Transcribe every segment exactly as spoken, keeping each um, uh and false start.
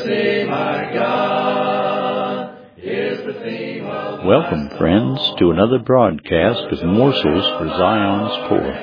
theme, my God, is the theme of Welcome, friends, to another broadcast of Morsels for Zion's Poor.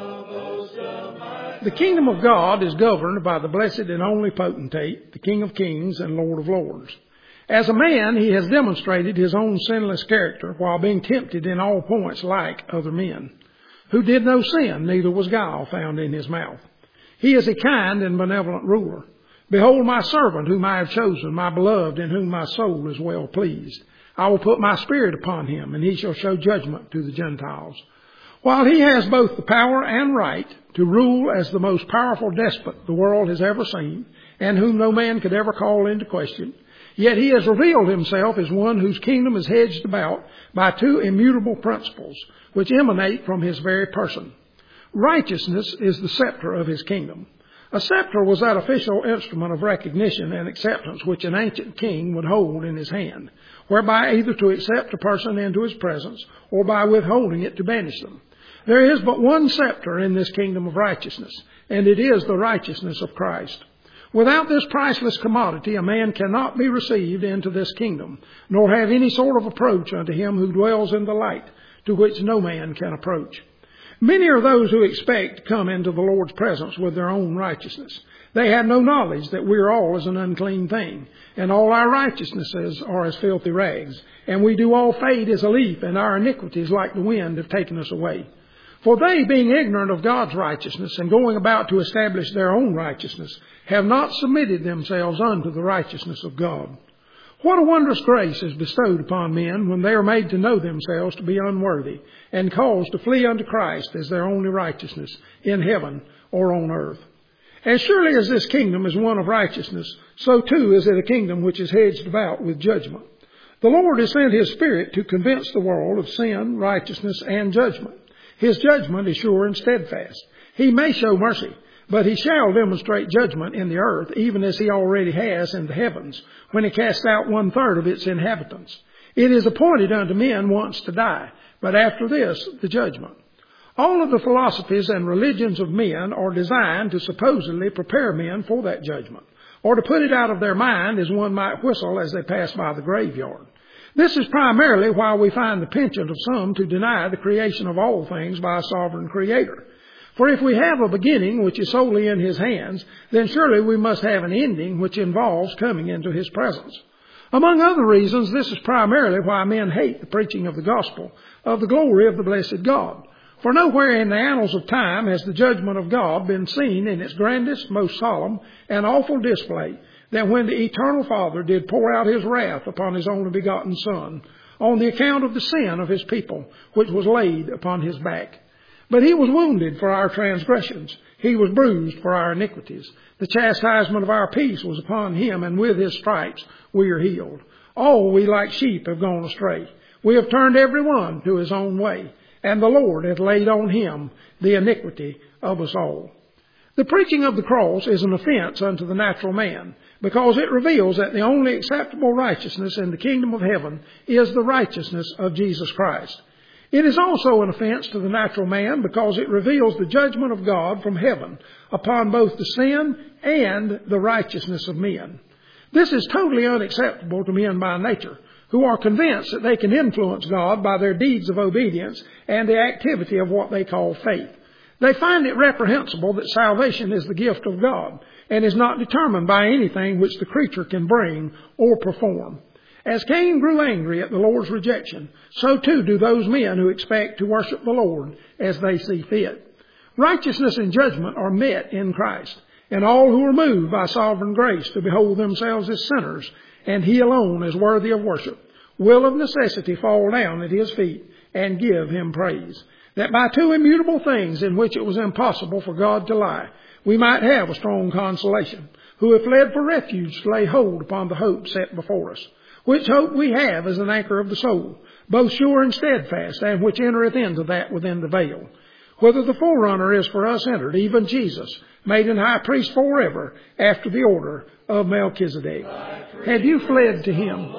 The kingdom of God is governed by the blessed and only potentate, the King of kings and Lord of lords. As a man, he has demonstrated his own sinless character while being tempted in all points like other men, who did no sin, neither was guile found in his mouth. He is a kind and benevolent ruler. Behold my servant whom I have chosen, my beloved, in whom my soul is well pleased. I will put my spirit upon him, and he shall show judgment to the Gentiles. While he has both the power and right to rule as the most powerful despot the world has ever seen, and whom no man could ever call into question, yet he has revealed himself as one whose kingdom is hedged about by two immutable principles, which emanate from his very person. Righteousness is the scepter of his kingdom. A scepter was that official instrument of recognition and acceptance which an ancient king would hold in his hand, whereby either to accept a person into his presence, or by withholding it to banish them. There is but one scepter in this kingdom of righteousness, and it is the righteousness of Christ. Without this priceless commodity, a man cannot be received into this kingdom, nor have any sort of approach unto him who dwells in the light, to which no man can approach. Many are those who expect to come into the Lord's presence with their own righteousness. They have no knowledge that we are all as an unclean thing, and all our righteousnesses are as filthy rags, and we do all fade as a leaf, and our iniquities like the wind have taken us away. For they, being ignorant of God's righteousness, and going about to establish their own righteousness, have not submitted themselves unto the righteousness of God. What a wondrous grace is bestowed upon men when they are made to know themselves to be unworthy, and caused to flee unto Christ as their only righteousness in heaven or on earth. As surely as this kingdom is one of righteousness, so too is it a kingdom which is hedged about with judgment. The Lord has sent his Spirit to convince the world of sin, righteousness, and judgment. His judgment is sure and steadfast. He may show mercy, but he shall demonstrate judgment in the earth, even as he already has in the heavens, when he casts out one third of its inhabitants. It is appointed unto men once to die, but after this, the judgment. All of the philosophies and religions of men are designed to supposedly prepare men for that judgment, or to put it out of their mind as one might whistle as they pass by the graveyard. This is primarily why we find the penchant of some to deny the creation of all things by a sovereign creator. For if we have a beginning which is solely in his hands, then surely we must have an ending which involves coming into his presence. Among other reasons, this is primarily why men hate the preaching of the gospel, of the glory of the blessed God. For nowhere in the annals of time has the judgment of God been seen in its grandest, most solemn, and awful display than when the eternal Father did pour out his wrath upon his only begotten Son, on the account of the sin of his people, which was laid upon his back. But he was wounded for our transgressions. He was bruised for our iniquities. The chastisement of our peace was upon him, and with his stripes we are healed. All we like sheep have gone astray. We have turned every one to his own way, and the Lord hath laid on him the iniquity of us all. The preaching of the cross is an offense unto the natural man, because it reveals that the only acceptable righteousness in the kingdom of heaven is the righteousness of Jesus Christ. It is also an offense to the natural man because it reveals the judgment of God from heaven upon both the sin and the righteousness of men. This is totally unacceptable to men by nature, who are convinced that they can influence God by their deeds of obedience and the activity of what they call faith. They find it reprehensible that salvation is the gift of God and is not determined by anything which the creature can bring or perform. As Cain grew angry at the Lord's rejection, so too do those men who expect to worship the Lord as they see fit. Righteousness and judgment are met in Christ, and all who are moved by sovereign grace to behold themselves as sinners, and he alone is worthy of worship, will of necessity fall down at his feet and give him praise, that by two immutable things in which it was impossible for God to lie, we might have a strong consolation, who have fled for refuge to lay hold upon the hope set before us, which hope we have as an anchor of the soul, both sure and steadfast, and which entereth into that within the veil, whither the forerunner is for us entered, even Jesus, made an high priest forever, after the order of Melchizedek. Have you fled to him?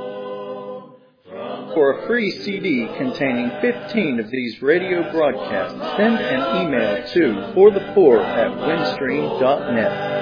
For a free C D containing fifteen of these radio broadcasts, send an email to for the poor at windstream dot net.